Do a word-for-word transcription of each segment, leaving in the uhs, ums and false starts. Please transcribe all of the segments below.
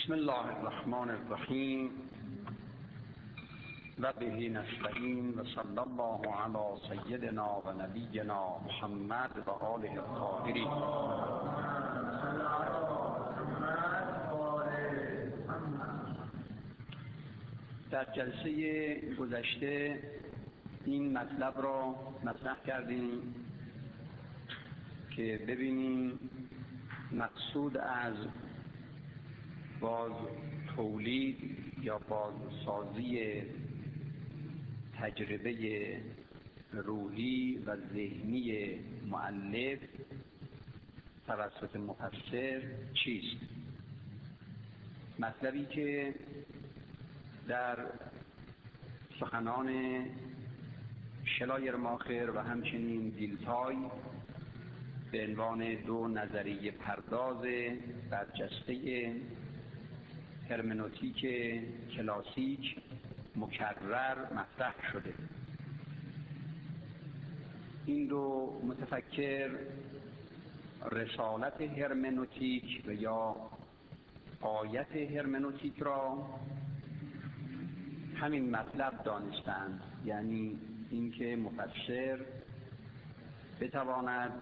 بسم الله الرحمن الرحیم و به نستعین و صلی الله علی سیدنا و نبینا محمد و آله الطاهرین. در جلسه گذشته این مطلب را مطرح کردیم که ببینیم مقصود از باز تولید یا بازسازی تجربه روحی و ذهنی مؤلف توسط مفسر چیست؟ مطلبی که در سخنان شلایرماخر و همچنین دیلتای به عنوان دو نظریه پرداز برجسته هرمنوتیک کلاسیک مکرر مطرح شده. این دو متفکر رسالت هرمنوتیک و یا غایت هرمنوتیک را همین مطلب دانستند، یعنی اینکه مفسر بتواند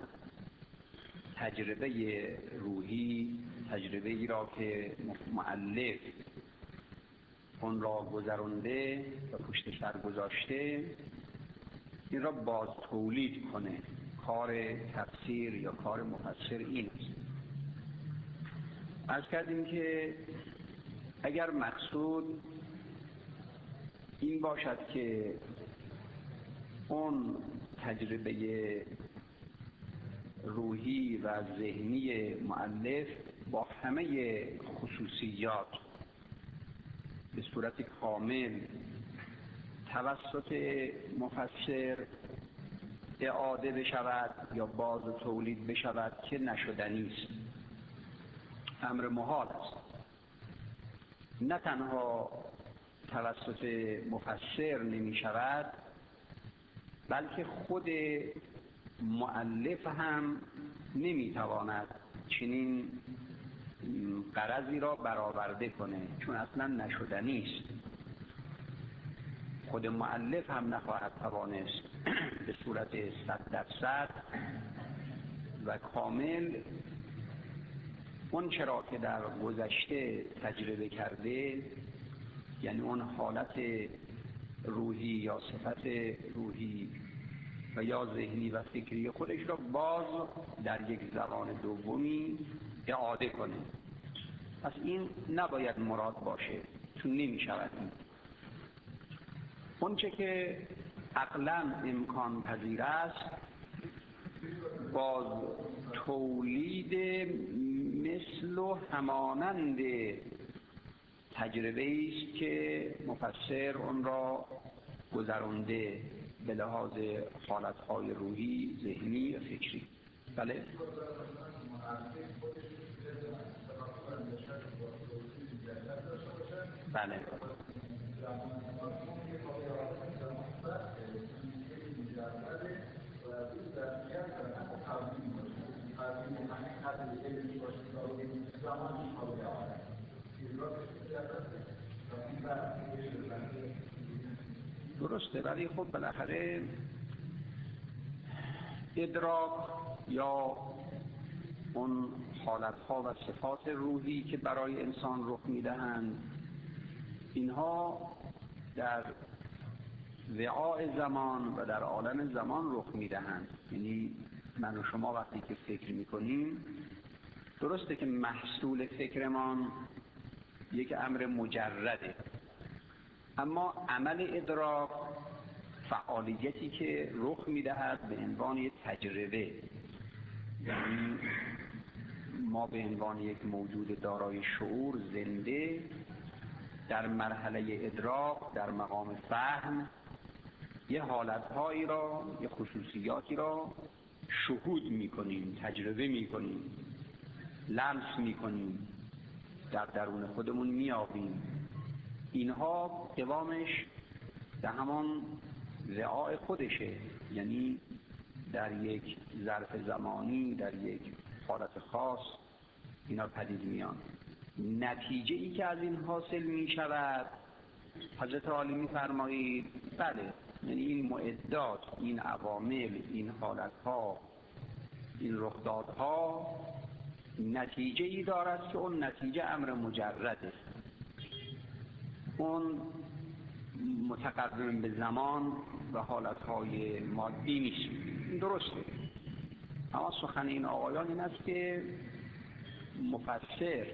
تجربه روحی، تجربه ای را که مؤلف اون را گذرانده و پشت سر گذاشته، این را باز تولید کنه. کار تفسیر یا کار مفسر این است. عرض کردیم که اگر مقصود این باشد که اون تجربه روحی و ذهنی مؤلف با همه خصوصیات به صورت کامل توسط مفسر اعاده بشود یا باز تولید بشود که نشدنی است، امر محال است. نه تنها توسط مفسر نمی شود، بلکه خود مؤلف هم نمیتواند چنین غرضی را برآورده کنه، چون اصلا نشدنی است. خود مؤلف هم نخواهد توانست به صورت صد درصد و کامل اون چرا که در گذشته تجربه کرده، یعنی اون حالت روحی یا صفت روحی و یا ذهنی و فکری خودش را باز در یک زبان دومی اعاده کنه. پس این نباید مراد باشه، چون نمی شود. اون چه که عقلاً امکان پذیر است باز تولید مثل و همانند تجربه است که مفسر اون را گذرانده به لحاظ حالتهای روحی، ذهنی و فکری. بله؟ بله. درسته، ولی خب بالاخره ادراک یا اون حالتها و صفات روحی که برای انسان رخ میدهند، اینها در وعاء زمان و در عالم زمان رخ میدهند. یعنی من و شما وقتی که فکر میکنیم، درسته که محصول فکرمان یک امر مجرده، اما عمل ادراک فعالیتی که رخ میدهد به عنوان یک تجربه، یعنی ما به عنوان یک موجود دارای شعور زنده در مرحله ادراک، در مقام فهم، یه حالتهایی را، یه خصوصیاتی را شهود میکنیم، تجربه میکنیم، لمس میکنیم، در درون خودمون میابیم. اینها قوامش در همان وعاء خودشه، یعنی در یک ظرف زمانی، در یک حالت خاص اینا پدید میان. نتیجه ای که از این حاصل می شود، حضرت عالی می فرمایید بله، یعنی این معدات، این عوامل، این حالتها، این رخدادها نتیجه ای دارد که اون نتیجه امر مجرده، اون متقرن به زمان و حالتهای مادی نیست. این درسته، اما سخن این آقایان این است که مفسر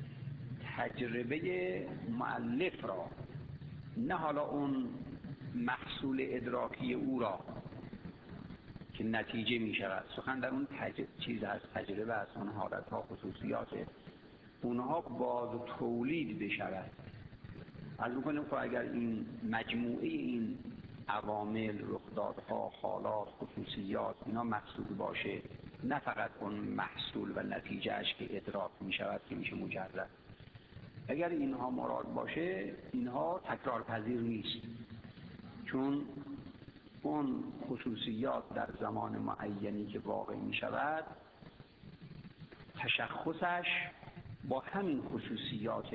تجربه مؤلف را، نه حالا اون محصول ادراکی او را که نتیجه می شود، سخن در اون تج... چیز از تجربه است، اون حالتها، خصوصیات اونها باز تولید بشود. از میکنیم که اگر این مجموعه این عوامل، رخدادها، حالات، خصوصیات اینا محصول باشه، نه فقط اون محصول و نتیجهش که ادراک می شود که میشه مجرد، اگر اینها مراد باشه اینها تکرار پذیر نیست، چون اون خصوصیات در زمان معینی که واقع می شود تشخصش با همین خصوصیات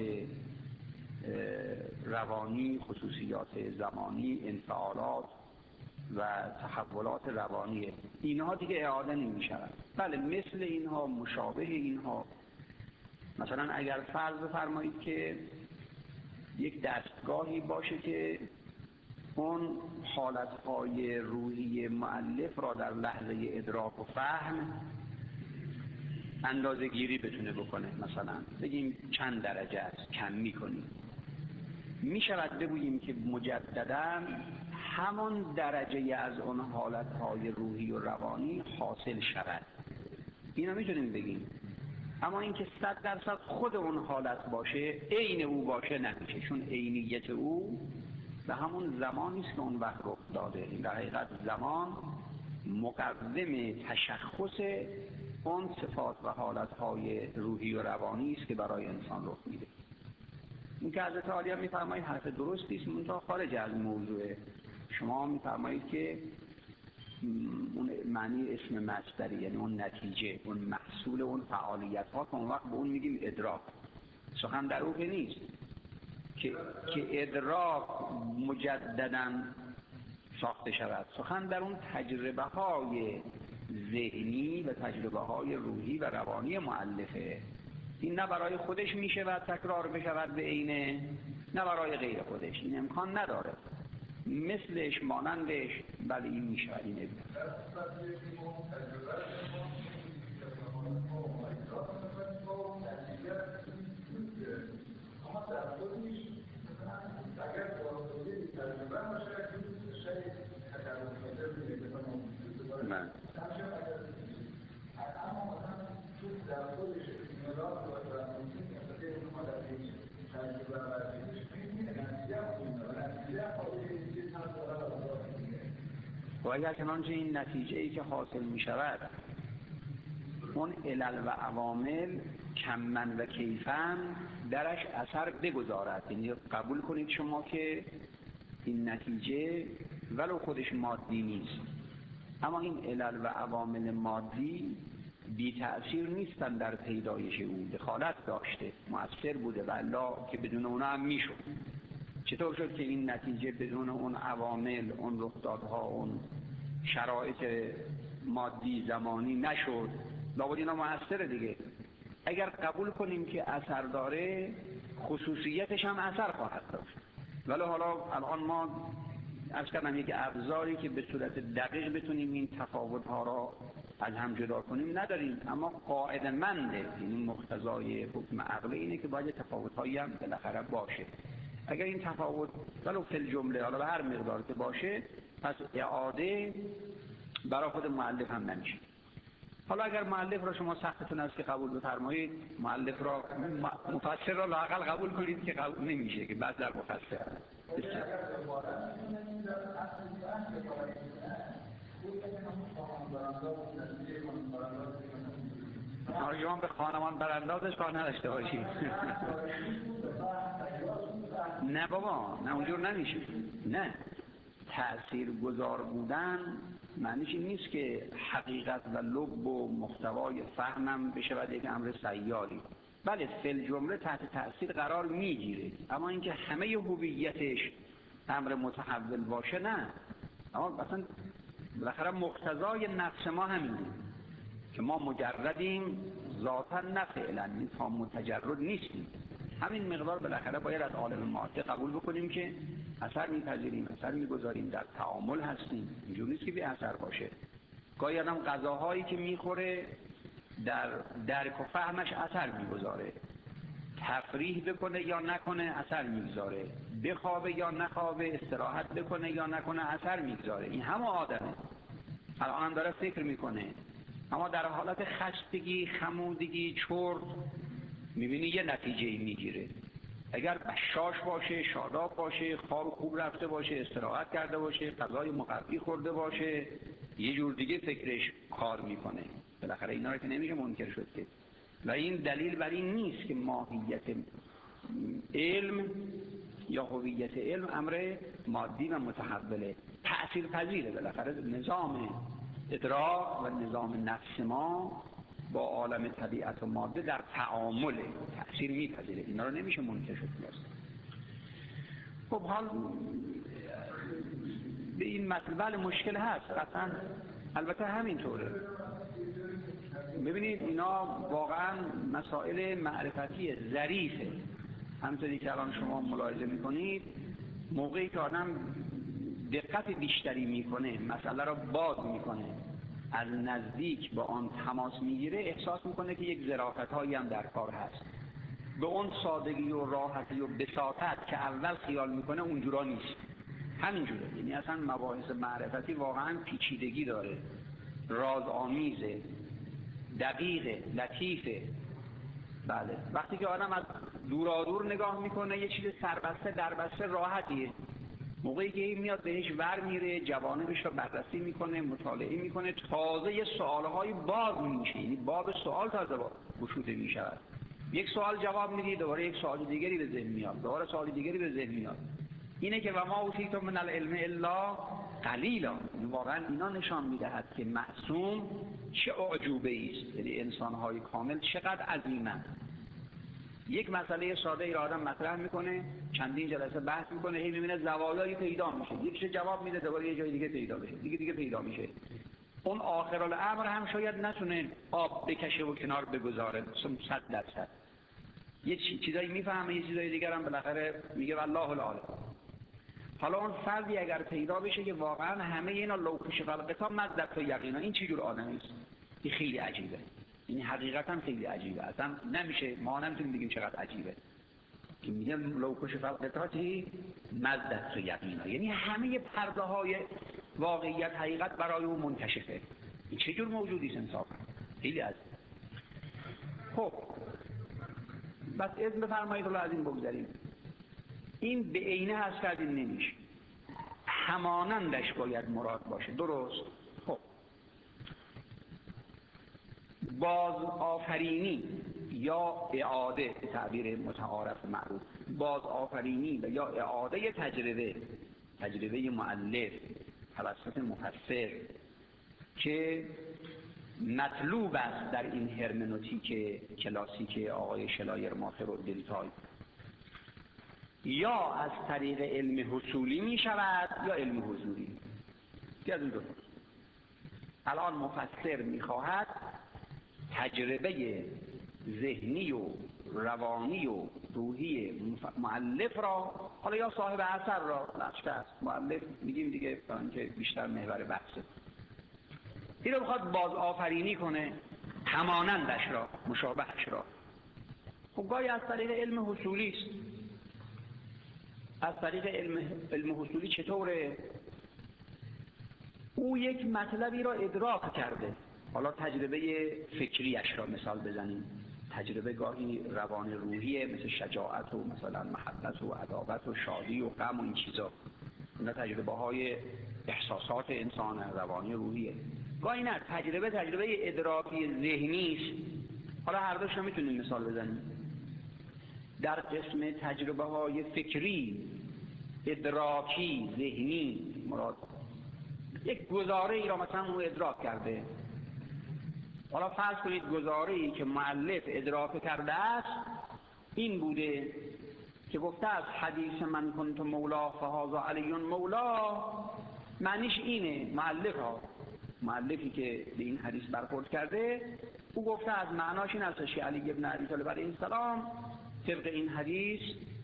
روانی، خصوصیات زمانی، انفعالات و تحولات روانی، اینها دیگه اعاده نمی شود. بله مثل اینها، مشابه اینها، مثلا اگر فرض بفرمایید که یک دستگاهی باشه که اون حالتهای روحی مؤلف را در لحظه ادراک و فهم اندازه گیری بتونه بکنه، مثلا بگیم چند درجه است، کم میکنیم، می شود بگوییم که مجددا همان درجه از اون حالتهای روحی و روانی حاصل شود، اینا میتونیم بگیم. اما اینکه صد درصد خود اون حالت باشه، عین او باشه، نمیشه، چون عینیت او به همون زمانی است که اون وقت رخ داده. در حقیقت زمان مقوم تشخص اون صفات و حالتهای روحی و روانی است که برای انسان رخ میده. این که حضرت عالی هم میفرمایید حرف درستی است، منتها خارج از موضوع. شما میفرمایید که اون معنی اسم مصدری، یعنی اون نتیجه، اون محصول اون فعالیت ها که اون وقت به اون میگیم ادراک. سخن در او که نیست که که ادراک مجددا ساخته شود، سخن در اون تجربه های ذهنی و تجربه های روحی و روانی مؤلفه. این نه برای خودش میشه و تکرار بشود به عینه، نه برای غیر خودش، این امکان نداره. مثلش، مانندش، بله این میشه، اینه. و اگر چنانچه این نتیجه ای که حاصل می شود اون علل و عوامل کمن و کیفن درش اثر بگذارد، یعنی قبول کنید شما که این نتیجه ولو خودش مادی نیست، اما این علل و عوامل مادی بی تأثیر نیستن در پیدایش او، دخالت داشته، مؤثر بوده، والله که بدون اونا هم میشد. چطور شد که این نتیجه بدون اون عوامل، اون رخدادها، اون شرایط مادی زمانی نشد؟ لابد اینا مؤثره دیگه. اگر قبول کنیم که اثر داره، خصوصیتش هم اثر خواهد داشت. ولی حالا الان ما از کردم یک ابزاری که به صورت دقیق بتونیم این تفاوت‌ها را از هم جدا کنیم نداریم، اما قاعده منده، این مقتضای حکم عقل اینه که باید تفاوت‌هایی هم بالاخره باشه. اگر این تفاوت ولو فی الجمله، حالا به هر مقدار که باشه، پس اعاده برای خود مؤلف هم نمیشه. حالا اگر مؤلف را شما سختتون است که قبول بفرمایید، مؤلف را مفسر را لااقل قبول کنید که قبول نمیشه که بعد در مفسر شما به خانمان براندازش کار نداشته باشید. نه بابا، نه اونجور نمیشه. نه، تأثیر گذار بودن معنیش این نیست که حقیقت و لب و محتوای فهمم بشه و یک امر سیالی. بله فل جمله تحت تأثیر قرار میگیره، اما اینکه همه هویتش امر متحول باشه نه. اما مثلا بالاخره مقتضای نفس ما همینه که ما مجردیم ذاتا نه فعلا، این تام متجرد نیستیم. همین مقدار بالاخره باید از عالم ماده قبول بکنیم که اثر میپذیریم، اثر میگذاریم، در تعامل هستیم. اینجوری نیست که بی اثر باشه. گاهی آدم غذاهایی که میخوره در درک و فهمش اثر میگذاره، تفریح بکنه یا نکنه اثر میگذاره، بخوابه یا نخوابه، استراحت بکنه یا نکنه اثر میگذاره. این همه آدمه، الان هم داره فکر میکنه، اما در حالت خستگی، خمودگی، چرت میبینی یه نتیجه میگیره. اگر بشاش باشه، شاداب باشه، خواب خوب رفته باشه، استراحت کرده باشه، غذای مقوی خورده باشه، یه جور دیگه فکرش کار میکنه. بالاخره اینا رو که نمیشه منکر شد که. و این دلیل بر این نیست که ماهیت علم یا هویت علم امر مادی و متحوله، تأثیر پذیره. بالاخره نظام ادراک و نظام نفس ما با عالم طبیعت و ماده در تعامل تأثیر میپذیره، اینا رو نمیشه منکر شد. خب حال به این مطلب مشکل هست قطعا، البته همینطوره. ببینید اینا واقعا مسائل معرفتی ظریفه. همونطوری که الان شما ملاحظه میکنید، موقعی که آدم دقت بیشتری میکنه، مسئله رو باز میکنه، از نزدیک با آن تماس میگیره، احساس میکنه که یک ظرافت‌هایی هم در کار هست. به اون سادگی و راحتی و بساطت که اول خیال میکنه اونجورا نیست. همینجوره. یعنی اصلا مباحث معرفتی واقعا پیچیدگی داره، رازآمیزه، دقیقه، لطیفه. بله، وقتی که آدم از دورادور نگاه میکنه یه چیز سربسته دربسته راحتیه. موقعی که این میاد بهش ور میره، جوانبش رو بررسی میکنه، مطالعه میکنه، تازه یه سوالهای باز میشه، یعنی باب سوال تازه گشوده میشود. یک سوال جواب میدی، دوباره یک سوال دیگری به ذهن میاد، دوباره سوال دیگری به ذهن میاد. اینه که و ما اوتیتم من العلم الا قلیلا. واقعا اینا نشان میدهد که معصوم چه اعجوبه است، یعنی انسانهای کامل چقدر عظیمند. یک مسئله ساده ای را آدم مطرح میکنه، چندین جلسه بحث میکنه، هی میبینه زوایایی پیدا میشه، یکیش جواب میده، دوباره یه جای دیگه پیدا بشه، دیگه دیگه پیدا میشه. اون آخرالامر هم شاید نتونه آب بکشه و کنار بگذاره صد درصد. یه چیزایی میفهمه، یه چیزای دیگر هم بالاخره میگه والله العالم. حالا اون فردی اگر پیدا بشه که واقعا همه اینا لوکش فلقتا مدت و یقینا، این چه جور آدمی است؟ این خیلی عجیبه. این حقیقتا خیلی عجیبه. اصلا نمیشه، ما نمیتونیم بگیم چقدر عجیبه که میگه لوکش فلقتاتی مدت و یقینا، یعنی همه پرده های واقعیت حقیقت برای اون منکشفه. این چه جور موجودی است انصافا؟ خیلی عجیبه. خب بس اذن بفرمایید رو از این بگذاریم. این به عینه هست کردین نمیشه، همانندش باید مراد باشه. درست؟ خب باز آفرینی یا اعاده، تعبیر متعارف معروف، باز آفرینی و یا اعاده تجربه، تجربه مؤلف توسط مفسر که مطلوب است در این هرمنوتیک کلاسیک آقای شلایر ماخر و دلتای، یا از طریق علم حصولی می شود یا علم حضوری. از این دو الان مفسر می خواهد تجربه ذهنی و روانی و روحی مؤلف را، حالا یا صاحب اثر را، نشته است مؤلف میگیم دیگه برای که بیشتر محور بحثه، این رو بخواد باز آفرینی کنه، همانندش را، مشابهش را. خب گاهی از طریق علم حصولی است. از طریق علم, علم حصولی چطوره؟ او یک مطلبی را ادراک کرده، حالا تجربه فکریش را مثال بزنیم، تجربه گاهی روان روحیه مثل شجاعت و مثلا محبت و عداوت و شادی و غم و این چیزا، اینا تجربه های احساسات انسان روانی روحیه. گاهی نه، تجربه تجربه ادراکی ذهنی است. حالا هر دوش هم میتونیم مثال بزنیم. در قسم تجربه های فکری، ادراکی، ذهنی، مراد یک گزاره ای را مثلا او ادراک کرده، حالا فرض کنید گزاره‌ای که مؤلف ادراک کرده است این بوده که گفته است حدیث من کنت مولا فهذا علی مولا، معنیش اینه مؤلف ها مؤلفی که به این حدیث برخورد کرده او گفته از معناش این است که علی ابن ابی طالب علیه السلام طبق این حدیث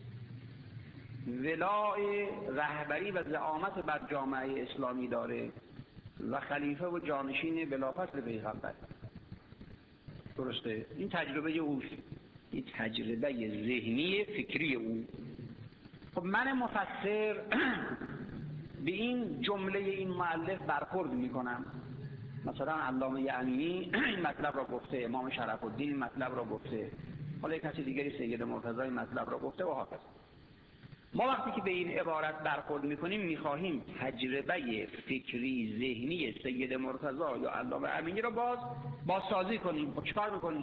ولای رهبری و زعامت بر جامعه اسلامی داره و خلیفه و جانشین بلافاصله پیغمبر. درسته؟ این تجربه اوست، این تجربه ذهنی فکری او. خب من مفسر به این جمله این مؤلف برخورد میکنم. مثلا علامه امینی این مطلب را گفته، امام شرف الدین این مطلب را گفته، حالا کسی دیگری سید مرتضی این مطلب را گفته و هاکذا. ما وقتی که به این عبارت برخورد میکنیم میخواهیم تجربه فکری ذهنی سید مرتضی یا علامه امینی را باز بازسازی کنیم. خب چیکار میکنیم؟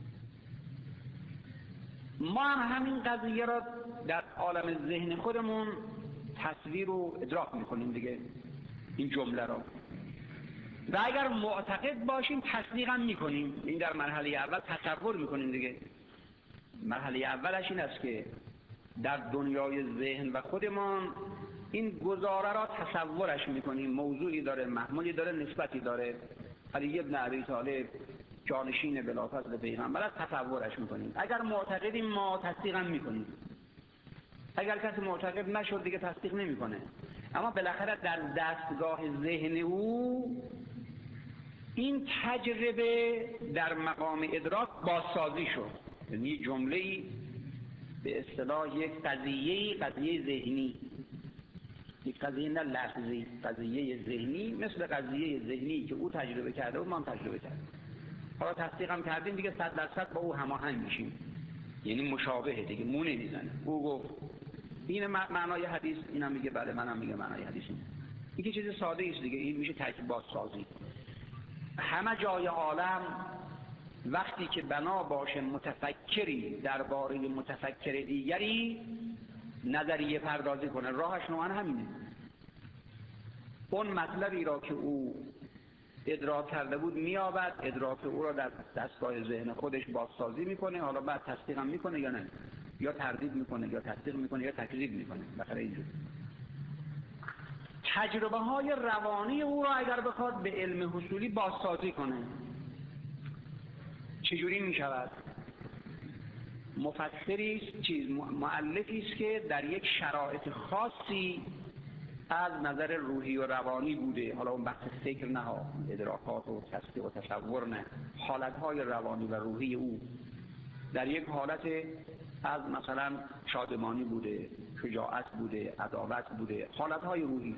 ما هم همین قضیه را در عالم ذهن خودمون تصویر و ادراک میکنیم دیگه، این جمله را، و اگر معتقد باشیم تصدیق هم میکنیم. این در مرحله اول تصور میکنیم دیگه. مرحله اولش این است که در دنیای ذهن و خودمان این گزاره را تصورش میکنیم، موضوعی داره، محمولی داره، نسبتی داره. علی ابن ابی طالب جانشین بلافاصله پیغمبر است، تصورش میکنیم. اگر معتقدیم ما تصدیق هم میکنیم. اگر کسی معتقد نشد دیگه تصدیق نمیکنه. اما بالاخره در دستگاه ذهن او این تجربه در مقام ادراک بازسازی شد. یعنی جمله‌ای به اصطلاح یک قضیه قضیه ذهنی، یک قضیه نه لفظی، قضیه ذهنی مثل قضیه ذهنی که او تجربه کرده و ما هم تجربه کردیم. حالا تصدیق هم کردیم دیگه، صد درصد با او هماهنگ میشیم، یعنی مشابهه دیگه، مو نمیزنه. او گفت این معنای حدیث، اینم میگه بله، منم میگه معنای حدیث. این که چیز ساده است دیگه، این میشه ترکیب بازسازی. همه جای عالم وقتی که بنا باشه متفکری درباره متفکر دیگری نظریه پردازی کنه، راهش نوعا همینه. اون مطلبی را که او ادراک کرده بود میابد، ادراک او را در دستگاه ذهن خودش بازسازی میکنه، حالا بعد تصدیق هم میکنه یا نه، یا تردید میکنه یا تصدیق میکنه یا تکذیب میکنه. بخاطر اینجور تجربه های روانی او را اگر بخواد به علم حصولی بازسازی کنه چجوری میشود؟ مفسری است، چیز مؤلفی است که در یک شرایط خاصی از نظر روحی و روانی بوده، حالا اون بحث فکر نه ها، ادراکات و تصدیق و تصور نه، حالتهای روانی و روحی او در یک حالت از مثلا شادمانی بوده، شجاعت بوده، عداوت بوده، حالتهای روحی.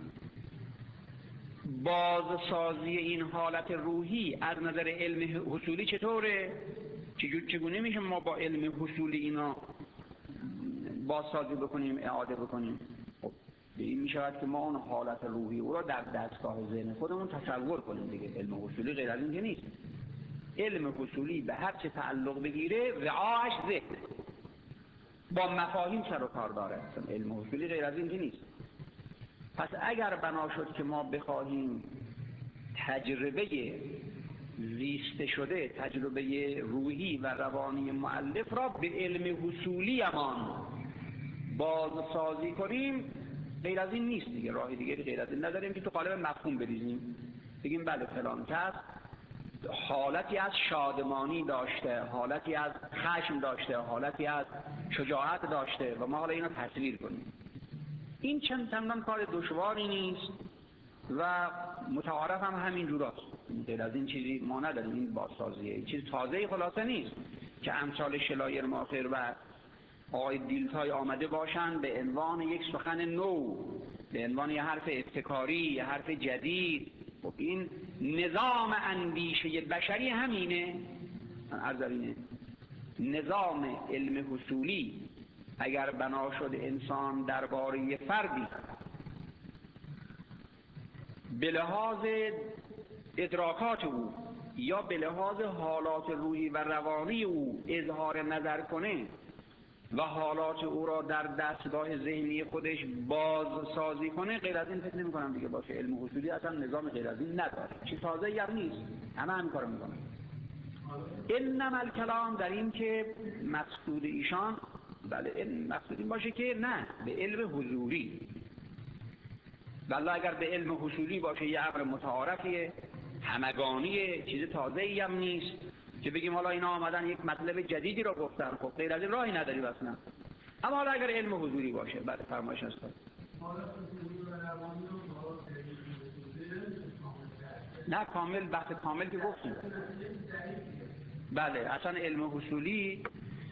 بازسازی این حالت روحی از نظر علم حصولی چطوره؟ چگونه میشه ما با علم حصولی اینا بازسازی بکنیم، اعاده بکنیم؟ خب به این میشود که ما اون حالت روحی او را در دستگاه ذهن خودمون تصور کنیم دیگه. علم حصولی غیر از این که نیست. علم حصولی به هر چه تعلق بگیره رعاش ذهن، با مفاهیم سر و کار داره. علم حصولی غیر از این که نیست. پس اگر بنا شد که ما بخواهیم تجربه زیسته شده، تجربه روحی و روانی مؤلف را به علم حصولی امان بازسازی کنیم، غیر از این نیست دیگه. راه دیگری غیر از این نداریم که تو قالب مفهوم بریزیم، بگیم بله فلان کس حالتی از شادمانی داشته، حالتی از خشم داشته، حالتی از شجاعت داشته و ما حالا اینو تصویر کنیم. این چند چندان کار دشواری نیست و متعارف هم همین جوراست. غیر از این چیزی ما نداریم. این بازسازیه، این چیز تازه‌ای خلاصه نیست که امثال شلایر ماخر و آقای دیلتای آمده باشن به عنوان یک سخن نو، به عنوان یک حرف ابتکاری، یک حرف جدید. خب این نظام اندیشه بشری همینه. عرض نظام علم حصولی اگر بنا شد انسان درباره فردی به لحاظ ادراکات او یا به لحاظ حالات روحی و روانی او اظهار نظر کنه و حالات او را در دستگاه ذهنی خودش بازسازی کنه، غیر از این فکر نمی کنم دیگه باشه. علم حصولی اصلا نظام غیر از این نداره. چیز تازه‌ای هم نیست، همه همین کارو میکنن. انما الکلام در این که مقصود ایشان بله این مقصود این باشه که نه به علم حضوری، بله اگر به علم حصولی باشه یه امر متعارفیه همگانیه، چیز تازه‌ای هم نیست که بگیم حالا اینا آمدن یک مطلب جدیدی رو گفتن، خب غیر از این راهی نداری اصلا. اما حالا اگر علم حضوری باشه بله فرمایش هست. نه کامل، بحث کامل که گفتیم بله اصلا علم حصولی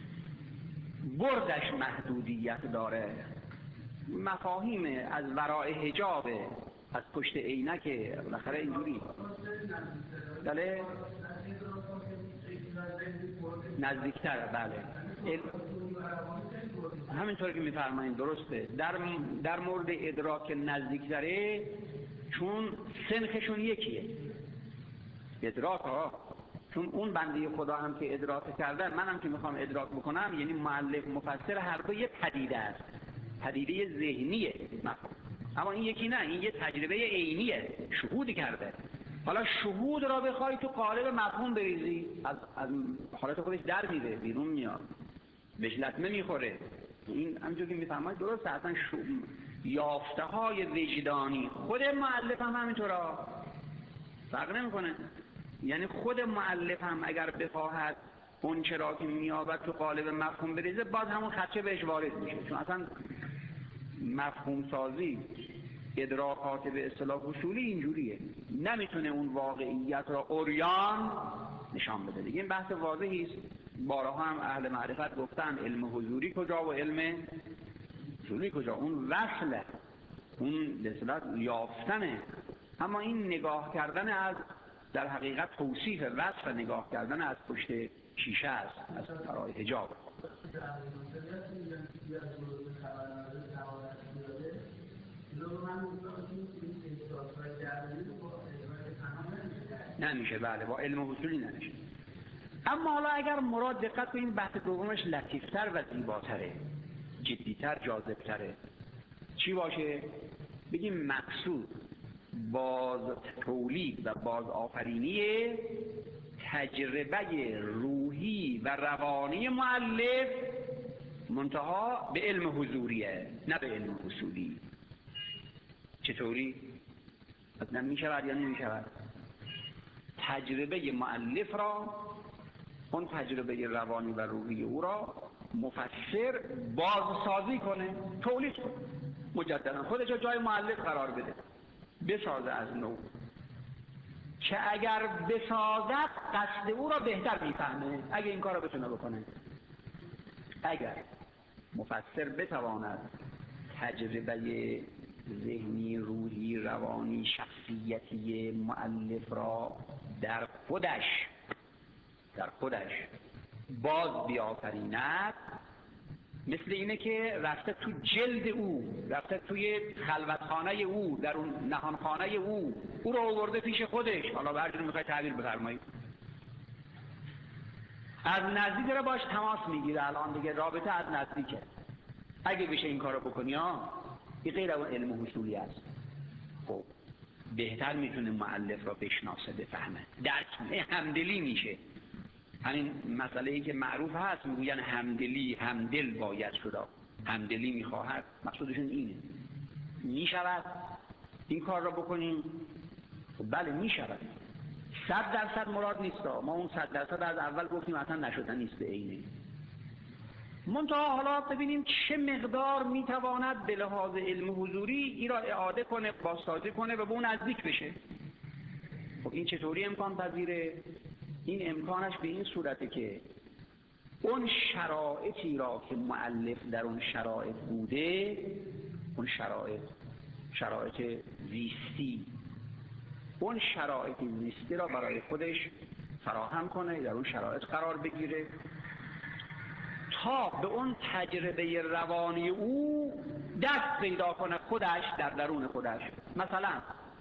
بردش محدودیت داره، مفاهیم از ورای حجاب از پشت عینک بالاخره اینجوری بله نزدیکتره بله همینطور که میفرمایید درسته. در در مورد ادراک نزدیکتره چون سنخشون یکیه ادراک ها، چون اون بنده خدا هم که ادراک کردن منم که میخوام ادراک بکنم، یعنی مؤلف مفسر هر دو یک پدیده است، پدیده ذهنیه مفهوم. اما این یکی نه، این یه تجربه عینیه، شهودی کرده. حالا شهود را بخوای تو قالب مفهوم بریزی از, از حالت خودش در میره بیرون میاد بهش لطمه میخوره. این همونجور که میفهمید درسته، اصلا یافته های وجدانی خود مؤلف هم همینطورا فرق نمیکنه. یعنی خود مؤلف هم اگر بخواهد اون چرا که میابد تو قالب مفهوم بریزه باز همون خدشه بهش وارد میشه، چون اصلا مفهوم سازی ادراکات به اصطلاح اصولی اینجوریه، نمیتونه اون واقعیت را عریان نشان بده دیگه. این بحث واضحی است، بارها هم اهل معرفت گفتن علم حضوری کجا و علم اصولی کجا، اون وصله، اون به اصطلاح یافتنه. اما این نگاه کردن از در حقیقت توصیف وصف نگاه کردن از پشت شیشه است، از فرای حجاب. نمیشه بله با علم حصولی نمیشه. اما حالا اگر مراد دقت کنیم بحث دومش لطیفتر و زیباتره، جدیتر، جاذبتره، چی باشه؟ بگیم مقصود باز تولید و باز آفرینی تجربه روحی و روانی مؤلف منتها به علم حضوریه نه به علم حصولی. چطوری؟ اصلا می شود یا نمی شود؟ تجربه مؤلف را، اون تجربه روانی و روحی او را مفسر بازسازی کنه، تولید کنه، مجددا خودش را جای مؤلف قرار بده، بسازه از نو، که اگر بسازد قصد او را بهتر میفهمه اگه این کار را بتونه بکنه. اگر مفسر بتواند تجربه ذهنی، روحی، روانی، شخصیتی مؤلف را در خودش در خودش باز بیافریند، مثل اینه که رفته تو جلد او، رفته توی خلوتخانه او، در اون نهانخانه او، او رو آورده پیش خودش، حالا به هر جور میخوای تعبیر بفرمایید، از نزدیک رو باش تماس میگیره. الان دیگه رابطه از نزدیکه. اگه بشه این کارو بکنی ها، این غیر از علم حصولی است. خب بهتر میتونه مؤلف را بشناسه، بفهمه، درک همدلی میشه. همین مسئله ای که معروف هست، میگن همدلی همدل باید شد، همدلی میخواهد، مقصودشون اینه. میشود این کار را بکنیم؟ بله میشود، صد درصد مراد نیست، ما اون صد درصد از اول گفتیم اصلا نشدن نیست به عینه. منتها حالا ببینیم چه مقدار میتواند به لحاظ علم حضوری این را اعاده کنه، بازسازی کنه و به اون نزدیک بشه. خب این چطوری امکان پذیره؟ این امکانش به این صورته که اون شرایطی را که مؤلف در اون شرایط بوده، اون شرایط شرایط زیستی، اون شرایط زیستی را برای خودش فراهم کنه، در اون شرایط قرار بگیره تا به اون تجربه روانی او دست پیدا کنه خودش در درون خودش. مثلا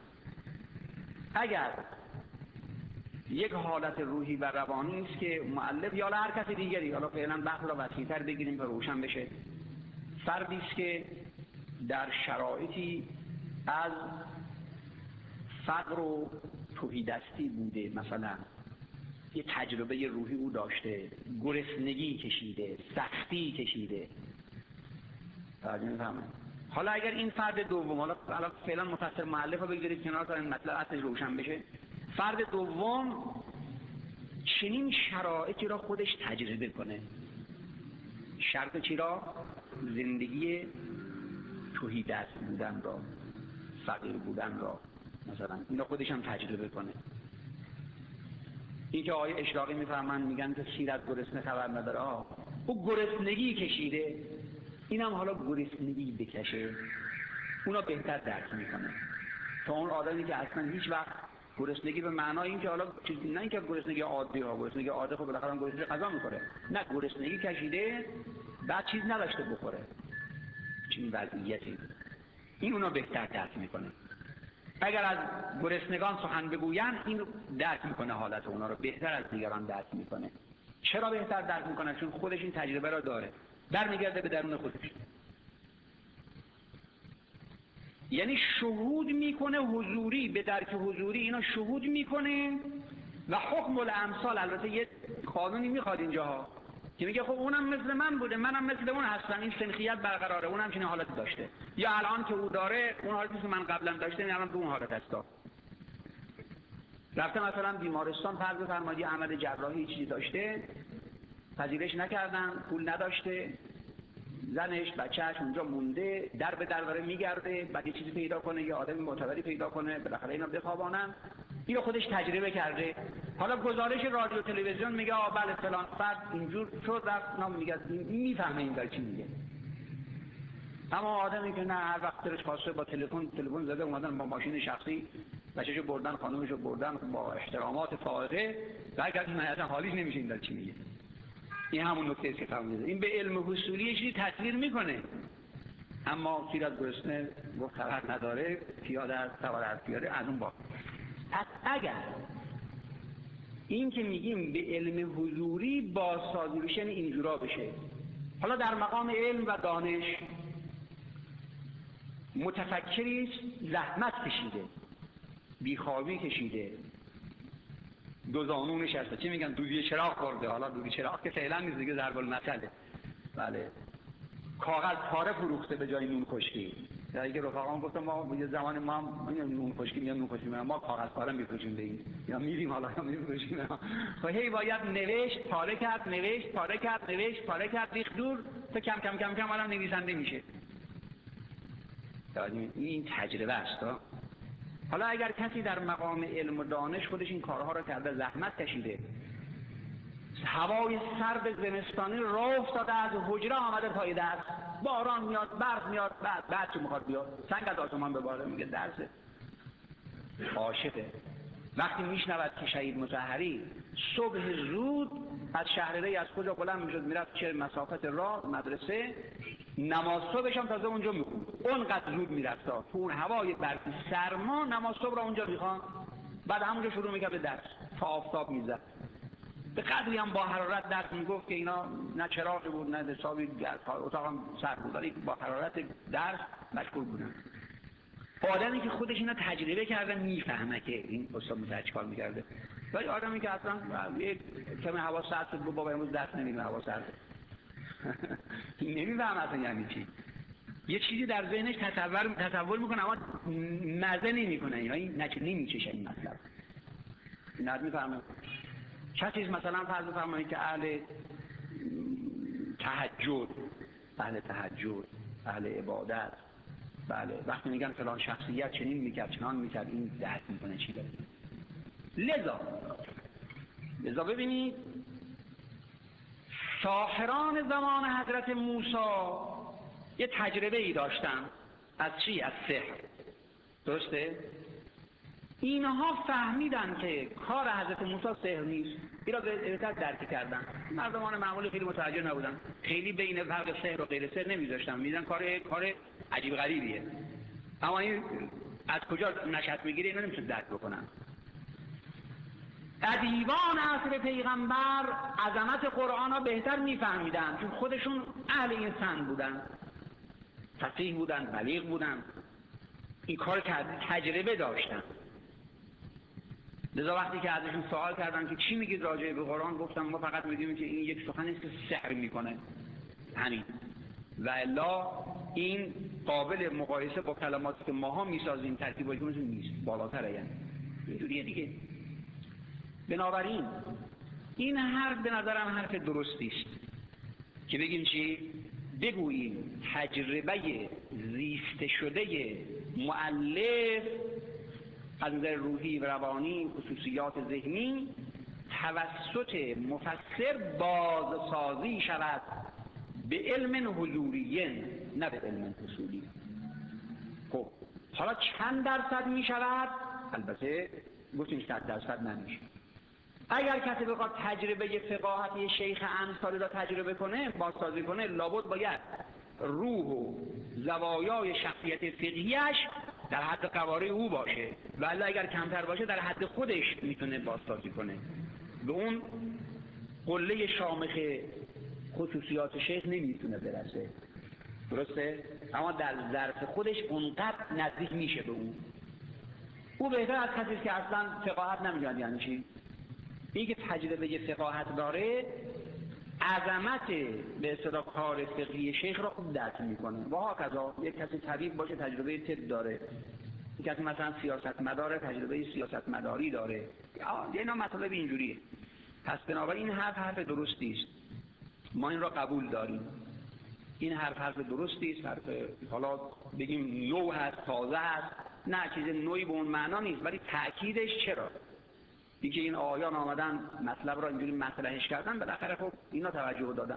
اگر یک حالت روحی و روانی است که مؤلف یا هر کسی دیگری، حالا فعلا بحث را وسیع‌تر بگیریم تا روشن بشه، فردی است که در شرایطی از فقر و تهیدستی بوده، مثلا یه تجربه روحی او داشته، گرسنگی کشیده، سختی کشیده. حالا اگر این فرد دوم، حالا حالا فعلا مفسر مؤلف رو بگذارید کنار تا این مطلب اصلش روشن بشه، فرد دوم چنین شرایطی را خودش تجربه کنه. شرط چی را؟ زندگی تهی دست بودن را، فقیر بودن را، مثلا اینا خودش هم تجربه کنه. این که آقای اشراقی میفهمن میگن که سیر از گرسنه خبر نداره، آه او گرسنگی کشیده، اینم حالا گرسنگی بکشه، اونا بهتر درک میکنه تا اون آدمی که اصلا هیچ وقت گرسنگی به معنای این که حالا نه اینکه گرسنگی عادی ها، گرسنگی عادی خب بالاخره گرسنگی غذا میخوره، نه گرسنگی کشیده بعد چیز نداشته بخوره، چنین وضعیتی، این اونا بهتر درک میکنه. اگر از گرسنگان سخن بگوین این درک میکنه، حالت اونا رو بهتر از دیگران درک میکنه. چرا بهتر درک میکنه؟ چون خودش این تجربه را داره، برمیگرده به درون خودش، یعنی شهود میکنه حضوری، به درک حضوری اینا شهود میکنه. و حکم الامثال، البته یه قانونی میخواد اینجاها که میگه خب اونم مثل من بوده، منم مثل اون هستم، این سنخیت برقراره، اونم چنین حالتی داشته، یا الان که او داره اون حالتی که من قبلا داشته، الان تو اون حالت هستا. رفته مثلا بیمارستان، فرض بفرمایید عمل جراحی چیزی داشته، پذیرش نکردن، پول نداشته، زنش بچه‌اش اونجا مونده، در به در داره میگرده، بعد یه چیزی پیدا کنه، یه آدم معتبری پیدا کنه، بالاخره اینا بخوابانن. اینو خودش تجربه کرده. حالا گزارش رادیو تلویزیون میگه آ بله فلان فرد اینجور شد، رفت، نام میگه میفهمه این داره چی میگه. اما آدمی که نه، هر وقت دلش خواسته با تلفن تلفن زده اومدن با ماشین شخصی بچه‌شو بردن، خانومشو بردن با احترامات فائقه، بعد نه اصلا حالیش نمیشه این داره چی میگه. این همون نکته است که فهمیده. این به علم حصولی چیزی تصویر میکنه، اما سیر از گرسنه گفت خبر نداره، پیاده از سوار از پیاده از اون با. پس اگر این که میگیم به علم حضوری بازسازی بشه اینجورا بشه، حالا در مقام علم و دانش متفکری زحمت کشیده، بیخوابی کشیده، دو زانو نشسته، چی میگن دودی چراغ خورده، حالا دودی چراغ که فعلا نیست دیگه، ضرب المثله، بله، کاغذ پاره فروخته به جای نون خشکی. در اینکه رفقام گفتم ما یه زمان ما هم نون خشکی میان نون خشکی ما کاغذ پاره میفروشیم به این، یا میریم حالا یا میفروشیم. خب هی باید نوشت، پاره کرد، نوشت، پاره کرد، نوشت، پاره کرد، ریخت دور تا کم کم کم کم آدم نویسنده میشه. این تجربه است. حالا اگر کسی در مقام علم و دانش خودش این کارها رو کرده، زحمت کشیده، هوای سرد زمستانی راه افتاده، از حجره آمده پای درس، باران میاد، برف میاد، بعد بعد چه میخواد بیاد، سنگ از آسمان بباره، میگه درسه، عاشقه. وقتی میشنود که شهید مطهری صبح زود از شهر ری از کجا بلند میشد میرفت چه مسافت راه مدرسه، نماز صبحش هم تازه اونجا میخوند، اونقدر زود میرفت تا اون هوای برفی سرما نماز صبح را اونجا میخوان، بعد همونجا شروع میکرد به درس تا آفتاب میزد. به قدری هم با حرارت درس میگفت که اینا نه چراغی بود نه حسابی، اتاقم سرد بود، ولی با حرارت درس مشغول بودن. آدمی که خودش اینا تجربه کرده میفهمه که این استاد متعهد چیکار میکرده. ولی آدمی که اصلا یک کمی هوا سرد شد گفت بابا امروز درس نمیدیم هوا سرده، نمیفهم اصلا یعنی چی. یه چیزی در ذهنش تصور تصور میکنه اما مزه نمیکنه، یعنی نمیچشه این مطلب. نه میفهمه. کسی مثلا فرض بفرمایید که اهل تهجد، اهل تهجد، اهل عبادت، بله، وقتی میگن فلان شخصیت چنین میکرد چنان میکرد، این درک میکنه چی داره. لذا لذا ببینید ساحران زمان حضرت موسی یه تجربه ای داشتن از چی؟ از سحر. درسته؟ اینها فهمیدن که کار حضرت موسی سحر نیست، این را بهتر درک کردن. مردمان معمولی خیلی متوجه نبودن، خیلی بین فرق سحر و غیر سحر نمیذاشتن، میدن کار کار عجیب غریبیه. اما این از کجا نشأت میگیره اینا نمیتونن درک بکنن. ادیبان عصر پیغمبر عظمت قرآن ها بهتر میفهمیدن، چون خودشون اهل این فن بودن، فقیه بودن، بلیغ بودن، این کار تجربه داشتن. لذا وقتی که ازشون سوال کردن که چی میگید راجع به قرآن، گفتم ما فقط میگیم که این یک سخنی است که سحر میکنه، همین. و الا این قابل مقایسه با کلماتی که ماها میسازیم ترکیبایی که مثل نیست، بالاتره. یعنی اینجوریه دیگه. بنابراین این حرف به نظرم حرف درستی است که بگیم چی؟ بگوییم تجربه زیسته شده مؤلف از نظر روحی و روانی، خصوصیات ذهنی، توسط مفسر بازسازی شود به علم حضوری، نه به علم حصولی. خب حالا چند درصد می شود؟ البته گفتیم صد درصد نمیشه. اگر کسی بخواد تجربه فقاهتی شیخ انصاری را تجربه کنه، بازسازی کنه، لابد باید روح و زوایای شخصیت فقهیش در حد قواره او باشه، ولی اگر کمتر باشه در حد خودش میتونه بازسازی کنه. به اون قله شامخ خصوصیات شیخ نمیتونه برسه، درسته؟ اما در ظرف خودش اونقدر نزدیک میشه به اون. او بهتر از کسی که اصلا فقاهت نمیدونه. یعنی چی؟ این که تجربه فقاهت داره، عظمت به اصطلاح کار فقهی شیخ را خوب درک میکنه. و هاکذا یک کسی طبیب باشه تجربه طب داره، یک کسی مثلا سیاست مداره تجربه سیاست مداری داره. اینا مطالب اینجوریه. پس بنابراین این حرف حرف درستی است، ما این را قبول داریم. این حرف حرف درستی است، حرف حالا بگیم نو هست، تازه هست، نه چیز نوعی به اون معنا نیست، ولی تأکیدش چرا؟ اینکه این آیان آمدن مطلب را اینجوری مطرحش کردن، بالاخره خب اینا توجه دادن.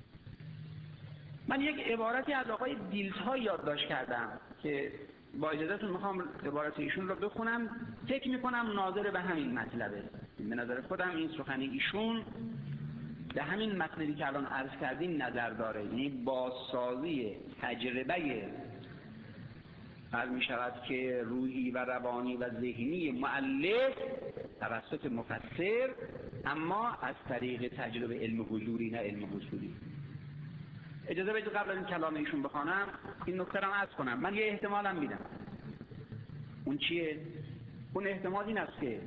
من یک عبارتی از آقای دیلت‌ها یادداشت کردم که با اجازهتون میخوام عبارت ایشون رو بخونم. فکر میکنم ناظر به همین مطلبه. به نظر خودم این سخن ایشون به همین مطلبی که الان عرض کردیم نظر داره. یعنی بازسازی تجربه عرض می شود که روحی و روانی و ذهنی مؤلف توسط مفسر، اما از طریق تجربه علم حضوری نه علم حصولی. اجازه بدید قبل از این کلام ایشون بخوانم این نکته رو عرض کنم. من یه احتمالم میدم. اون چیه؟ اون احتمال این است که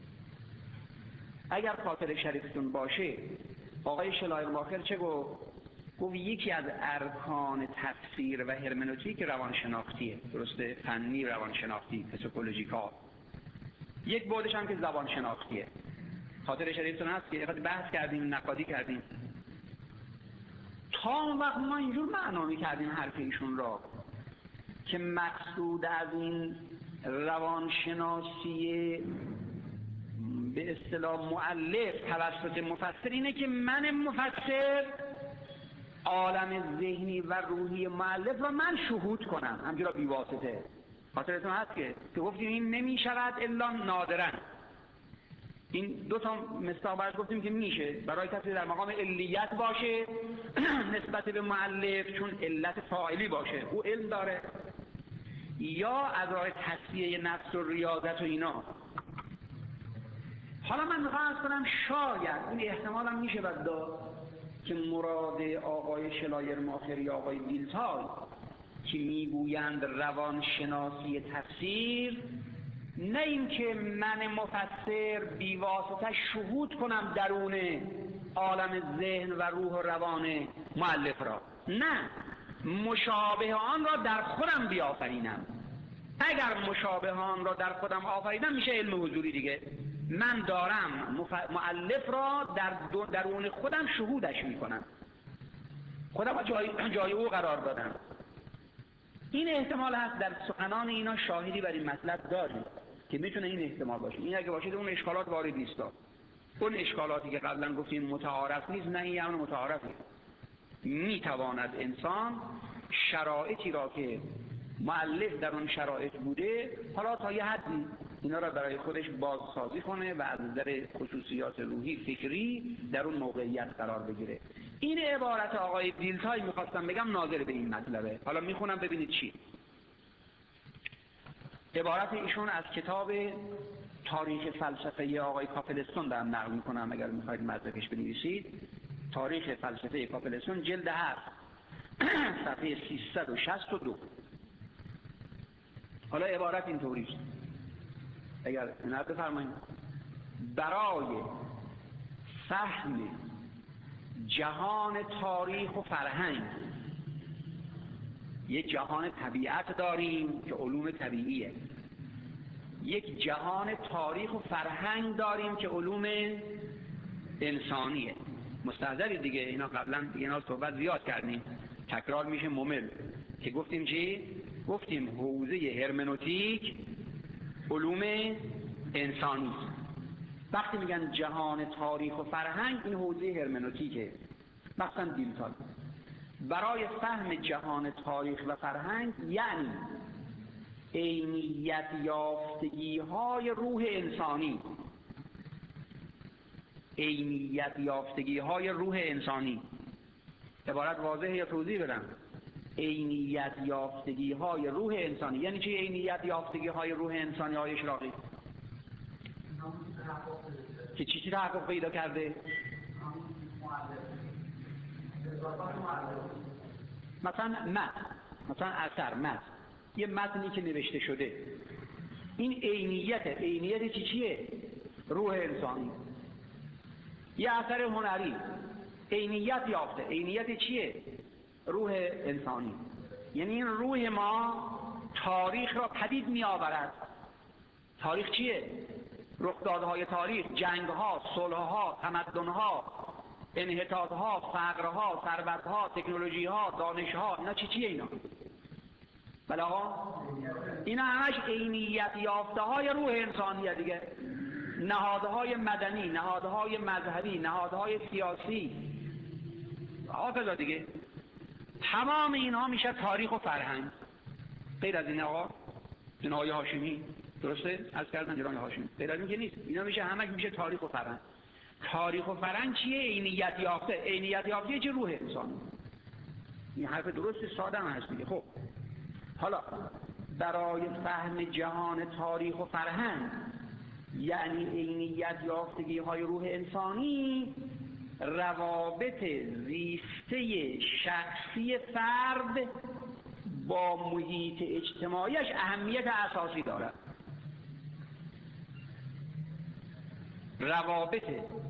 اگر خاطر شریفتون باشه آقای شلایرماخر چه گفت؟ گفت یکی از ارکان تفسیر و هرمنوتیک روانشناختیه، درسته؟ فنی روانشناختی، پسیکولوژیکال. یک بودش هم که زبان شناختیه. خاطر شریفتون هست که یه بحث کردیم، نقادی کردیم. تا اون وقت ما اینجور معنا می‌کردیم حرف ایشون را که مقصود از این روانشناسی به اصطلاح مؤلف توسط مفسر اینه که من مفسر عالم ذهنی و روحی مؤلف را من شهود کنم، همجورا بیواسطه. خاطرتون هست که که گفتیم این نمی شود الا نادرا. این دو تا مصداق برش گفتیم که میشه برای کسی در مقام علیت باشه نسبت به مؤلف، چون علت فاعلی باشه، او علم داره، یا از راه تصفیه نفس و ریاضت و اینا. حالا من میخوام از کنم شاید این احتمال هم میشه بد داد که مراد آقای شلایرماخر یا آقای دیلت‌ها که میگویند روانشناسی تفسیر، نه اینکه من مفسر بیواسطه شهود کنم درون عالم ذهن و روح و روان مؤلف را، نه، مشابه آن را در خودم بیافرینم. اگر مشابه آن را در خودم آفریدم میشه علم حضوری دیگه. من دارم مؤلف را در درون خودم شهودش میکنم، خودم جای, جای او قرار دادم. این احتمال هست در سخنان اینا شاهدی بر این مطلب داریم که میتونه این احتمال باشه. این اگه باشه اون اشکالات وارد نیست. اون اشکالاتی که قبلا گفتیم متعارف نیست، نه این یعنی متعارفه. میتواند انسان شرایطی را که مؤلف در اون شرایط بوده حالا تا یه حدی اینا را برای خودش بازسازی کنه و از نظر خصوصیات روحی فکری در اون موقعیت قرار بگیره. این عبارت آقای دیلتای میخواستم بگم ناظر به این مطلبه. حالا میخونم ببینید چی. عبارت ایشون از کتاب تاریخ فلسفه آقای کاپلستون دارم نقل میکنم، اگر میخواید مدرکش بنویسید. تاریخ فلسفه کاپلستون جلد هفت صفحه سیصد و شصت و دو. حالا عبارت این طوریست، اگر نه بفرمایید. برای فهم جهان تاریخ و فرهنگ. یک جهان طبیعت داریم که علوم طبیعیه، یک جهان تاریخ و فرهنگ داریم که علوم انسانیه. مستحضری دیگه، اینا قبلا اینا صحبت زیاد کردیم، تکرار میشه ممل، که گفتیم چی؟ گفتیم حوزه هرمنوتیک علوم انسانی. وقتی میگن جهان تاریخ و فرهنگ، این حوزه هرمنوتیکه، مثلا دیلتال. برای فهم جهان تاریخ و فرهنگ یعنی عینیت یافتگی های روح انسانی، عینیت یافتگی های روح انسانی. عبارت واضحه یا توضیح بدم؟ عینیت یافتگی های روح انسانی یعنی چی؟ عینیت یافتگی های روح انسانی های اشراقی که چی چی تحقق پیدا کرده؟ مثلا متن، مثلا اثر متن، یه متنی که نوشته شده، این عینیت، عینیت چی چیه؟ روح انسانی. یه اثر هنری عینیت یافته، عینیت چیه؟ روح انسانی. یعنی این روح ما تاریخ را پدید می آورد. تاریخ چیه؟ رخدادهای تاریخ، جنگها، صلحها، تمدنها، انحطاطها، فقرها، ثروتها، تکنولوژیها، دانشها، اینا چی چیه اینا؟ بله آقا، اینا همش عینیت یافته های روح انسانیه دیگه. نهادهای مدنی، نهادهای مذهبی، نهادهای سیاسی، حافظا دیگه، تمام اینها میشه تاریخ و فرهنگ. غیر از این آقا، این آقای هاشمی، درسته؟ از کردن جناب هاشمی، غیر از این که نیست. اینا میشه همش میشه تاریخ و فرهنگ. تاریخ و فرهنگ چیه؟ عینیت یافته. عینیت یافته چه؟ روح انسان. این حرف درست ساده هم هست دیگه. خب حالا برای فهم جهان تاریخ و فرهنگ یعنی عینیت یافتگی های روح انسانی، روابط زیسته شخصی فرد با محیط اجتماعیش اهمیت اساسی دارد. روابط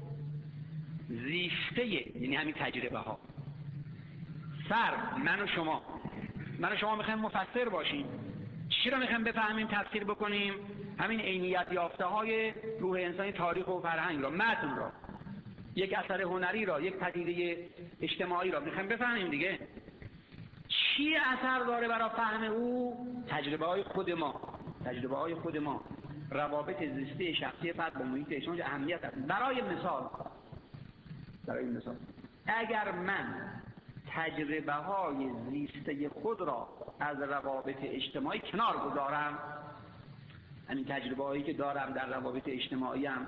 زیسته، یعنی همین تجربه ها، فرد، من و شما من و شما میخوایم مفسر باشیم، چی رو میخوایم بفهمیم، تفسیر بکنیم؟ همین عینیت یافته های روح انسانی، تاریخ و فرهنگ را، متن را، یک اثر هنری را، یک پدیده اجتماعی را میخوایم بفهمیم دیگه. چی اثر داره برای فهم او؟ تجربه های خود ما، تجربه های خود ما، روابط زیسته شخصی فرد با محیط اجتماعی اهمیت داره. برای مثال برای مثال اگر من تجربه های زیسته خود را از روابط اجتماعی کنار گذارم، همین تجربه هایی که دارم در روابط اجتماعی هم،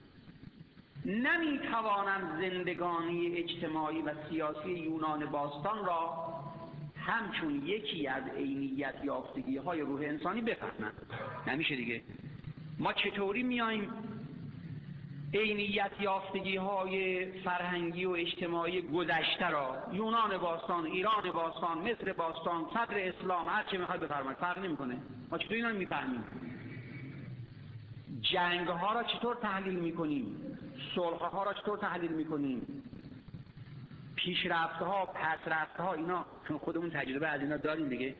نمیتوانم زندگانی اجتماعی و سیاسی یونان باستان را همچون یکی از عینیت یافتگی های روح انسانی بفهمم. نمیشه دیگه. ما چطوری میاییم عینیت یافتگی های فرهنگی و اجتماعی گذشته را، یونان باستان، ایران باستان، مصر باستان، صدر اسلام، هر چه میخواد بفرمایید، فرق نمیکنه، ما چطور اینا رو میفهمیم؟ جنگ ها را چطور تحلیل میکنیم؟ صلح ها را چطور تحلیل میکنیم؟ پیشرفت ها، پسرفت ها، اینا چون خودمون تجربه از اینا داریم دیگه.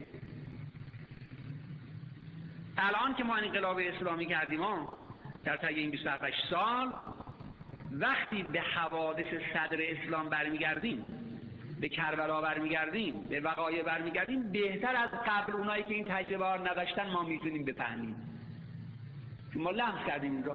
الان که ما انقلاب اسلامی کردیم ها در طی این بیست و هفت سال، وقتی به حوادث صدر اسلام برمیگردیم، به کربلا برمیگردیم، به وقایع برمیگردیم، بهتر از قبل اونایی که این تجربه ها نداشتن ما میتونیم بفهمیم. ما لمس کردیم این را.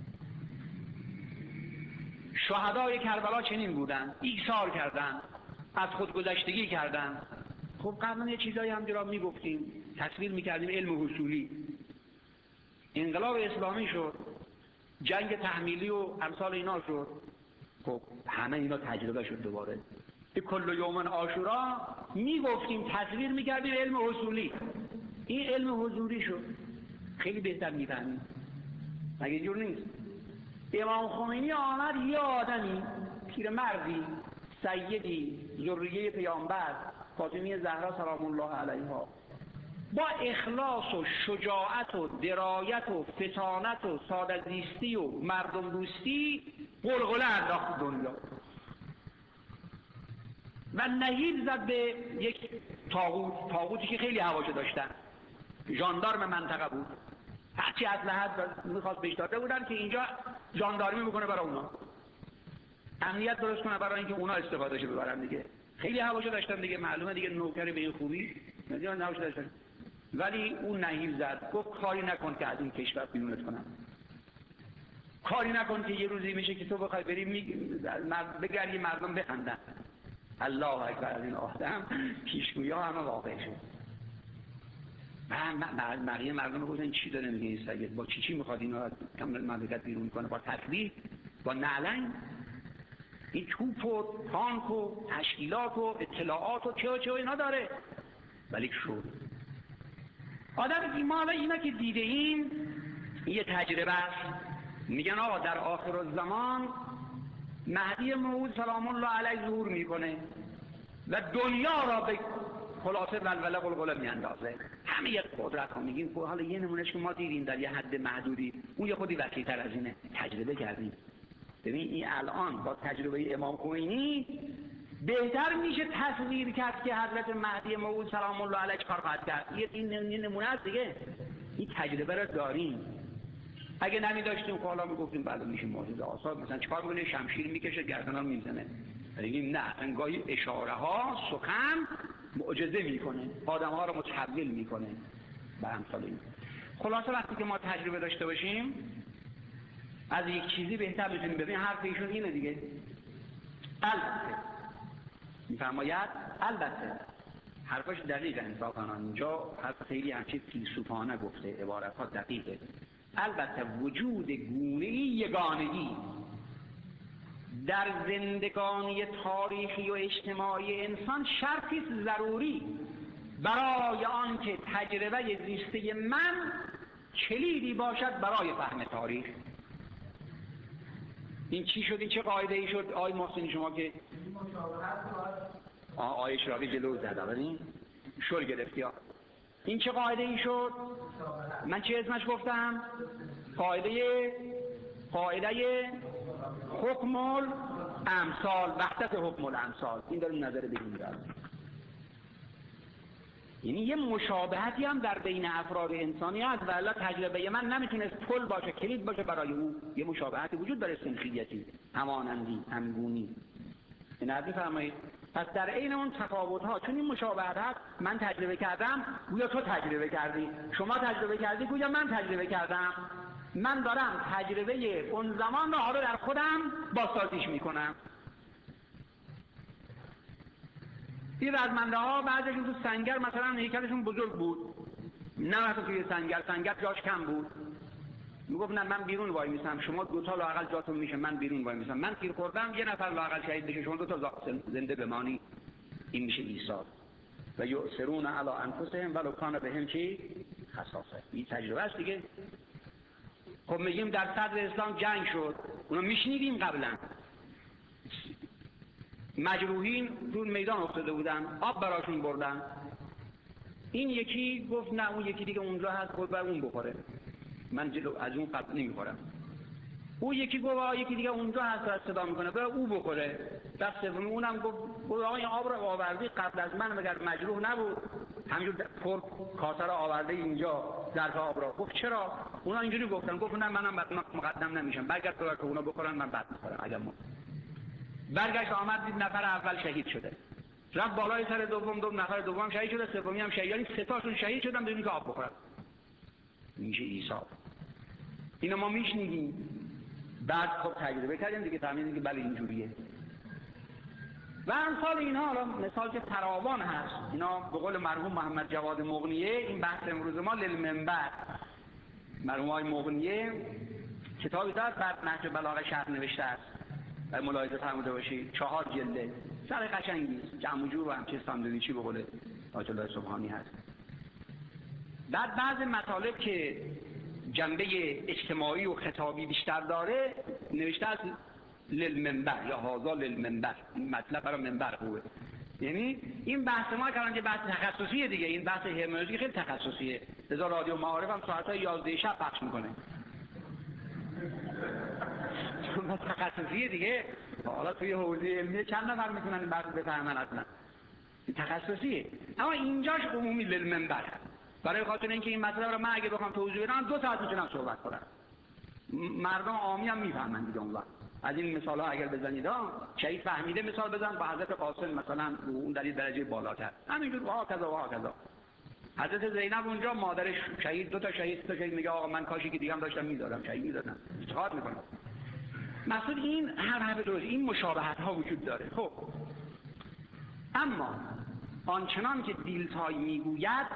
شهدای کربلا چنین بودن، ایثار کردن، از خودگذشتگی کردن. خب قبلا یه چیزایی هم جرا میگفتیم، تصویر میکردیم، علم حصولی. انقلاب اسلامی شد، جنگ تحمیلی و امثال اینا شد، خب همه اینا تجربه شد دوباره. به کل یوم عاشورا میگفتیم، تصویر میکردیم، علم حصولی. این علم حضوری شد، خیلی بهتر میفهمیم. مگه جور نیست؟ امام خمینی آمد، یه آدمی پیرمردی، سیدی، ذریه پیامبر، فاطمه زهرا سلام الله علیها، با اخلاص و شجاعت و درایت و فطانت و ساده‌زیستی و مردم دوستی غلغله انداخت دنیا و نهیب زد به یک طاغوت، طاغوتی که خیلی هواشو داشتن، ژاندارم منطقه بود، هرچی از لحد میخواست بهش داده بودن که اینجا ژاندارمی بکنه برای اونا، امنیت درست کنه برای اینکه اونا استفادهشو ببرن دیگه. خیلی هواشو داشتن دیگه، معلومه دیگه نوکر به این خوبی نمیدونن هواشو داشتن. ولی اون نهیب زد، گفت کاری نکن که از این کشور بیرونت کنم، کاری نکن که یه روزی میشه که تو بخوای بری بگردی مردم بخندن. الله اکبر، از این آدم پیشگویی ها همه واقع شد. من بقیه مردم گفتن چی داره میگه این سید، با چی چی میخواد اینو از مملکت بیرون کنه، با تکلیف، با نعلنگ، این توپ و تانک و تشکیلات و اطلاعات و چه و چه و اینا داره. ولی شد آدم ما حالا اینا که دیده این یه تجربه است. میگن آقا در آخر الزمان مهدی موعود سلام الله علیه ظهور میکنه و دنیا را به خلاصه ولوله قلقله میاندازه. همه یک قدرت ها میگیم خب حالا یه نمونهش که ما دیدیم در یه حد محدودی، اون یه خودی وسیع‌تر از اینه، تجربه کردیم. ببین این الان با تجربه امام خمینی بهتر میشه تصویر کرد که حضرت مهدی موعود سلام الله علیه کار خواهد کرد. این نمونه است دیگه، این تجربه را داریم. اگه نمی داشتیم خب حالا میگفتیم بله میشه معجزه آسا، مثلا چیکار میکنه، شمشیر میکشه گردن رو میزنه. ولی نه، انگاهی اشاره ها سخن معجزه میکنه، آدم ها رو متحول میکنه به امثال این. خلاصه وقتی که ما تجربه داشته باشیم از یک چیزی بهتر میتونیم. ببین حرف ایشون اینه دیگه، البته میفرماید البته حرفش دقیقه، انصافاً اینجا حرف خیلی همچین فیلسوفانه گفته، عبارت ها دقیقه. البته وجود گونه‌ای یگانگی در زندگانی تاریخی و اجتماعی انسان شرطی ضروری برای آنکه تجربه زیسته من کلیدی باشد برای فهم تاریخ. این چی شد؟ این چه قاعده ای شد آقای محسنی شما که آقای اشراقی جلو زد؟ ولی شل گرفتی ها. این چه قاعده ای شد؟ من چه اسمش گفتم؟ قاعده قاعده حکم الامثال، وحدت حکم الامثال. این داریم نظر بگیم دارم. یعنی یه مشابهتی هم در بین افراد انسانی هست و الا تجربه من نمیتونست پل باشه، کلید باشه برای او. یه مشابهتی وجود داره، سنخیتی، همانندی، همگونی. این عرضی فرمایید. پس در عین اون تفاوت ها، چون این مشابهت هست، من تجربه کردم گویا تو تجربه کردی، شما تجربه کردی گویا من تجربه کردم. من دارم تجربه اون زمان رو حالا در خودم بازسازیش میکنم. این رزمنده ها بعضیشون تو سنگر مثلا هیکلشون بزرگ بود، نه مثلا توی سنگر، سنگر جاش کم بود، میگفت نه من بیرون وای میسم، شما دو تا لااقل جاتون میشه، من بیرون وای میسم. من تیر خوردم یه نفر لااقل شهید بشه، شما دو تا زنده بمانی. این میشه ایثار. و یؤثرون علی انفسهم ولو کان بهم چی خصاصه. این تجربه است دیگه. خب میگیم در صدر اسلام جنگ شد، اونا میشنیدیم قبلا، مجروحین تو میدان افتاده بودن، آب براشون بردن. این یکی گفت نه اون یکی دیگه اونجا هست، خود بر اون بخوره، من جلو از اون قبل نمیخورم. او یکی گفت آقا یکی دیگه اونجا هست صدا میکنه بر او بخوره. دست سوم اونم گفت آقا این آب رو آوردی قبل از من مگر مجروح نبود؟ همینجور پر کاسه رو آورده اینجا ظرف آب رو. گفت چرا؟ اونا اینجوری گفتن. گفت نه منم مقدم نمیشم، برگرد تو که اونا بخورن من بعد میخورم. اگر ما برگشت آمد دید نفر اول شهید شده، رفت بالای سر دوم، دو نفر دوم شهید شده، سومی هم شهید، یعنی سه تاشون شهید شدن بدون که آب بخورن. میشه عیسی. اینا ما میشنیدیم، بعد خب تجربه کردیم دیگه، فهمیدیم که بله اینجوریه. و امثال اینها حالا مثال که فراوان هست. اینا به قول مرحوم محمد جواد مغنیه، این بحث امروز ما للمنبر، مرحوم های مغنیه کتابی دار بر نهج بلاغه شرح نوشته است و ملاحظه فرموده باشید، چهار جلده، سر قشنگی، جمع و جور و همچه ساندویچی به قول آیت الله سبحانی هست. بعد بعض مطالب که جنبه اجتماعی و خطابی بیشتر داره نوشته است للمنبر یا هذا للمنبر، این مطلب برای منبر خوبه. یعنی این بحث ما کردن که بحث تخصصیه دیگه، این بحث هرمنوتیک خیلی تخصصیه، لذا رادیو معارف هم ساعت‌های یازده شب پخش میکنه. چون تخصصیه دیگه، حالا توی حوزه علمی چند نفر میتونن این بحث بفهمن اصلا؟ تخصصیه. اما اینجاش عمومی للمنبر هست. برای خاطر اینکه این مطلب رو من اگه بخوام توضیح بدم دو ساعت میتونم صحبت کنم. مردم عامی هم میفهمن دیگه اون وقت. از این مثال ها اگر بزنید ها، شهید فهمیده مثال بزن، با حضرت قاسم مثلا اون در درجه بالاتر، همینجور ها کذا و ها کذا. حضرت زینب اونجا مادرش شهید، دو تا شهید سه تا شهید، میگه آقا من کاشی که دیگه هم داشتم میذارم شهید میذارم، افتخار میکنم. مقصود این هر حرف درست، این مشابهت ها وجود داره. خب اما آنچنان که دیلتای میگوید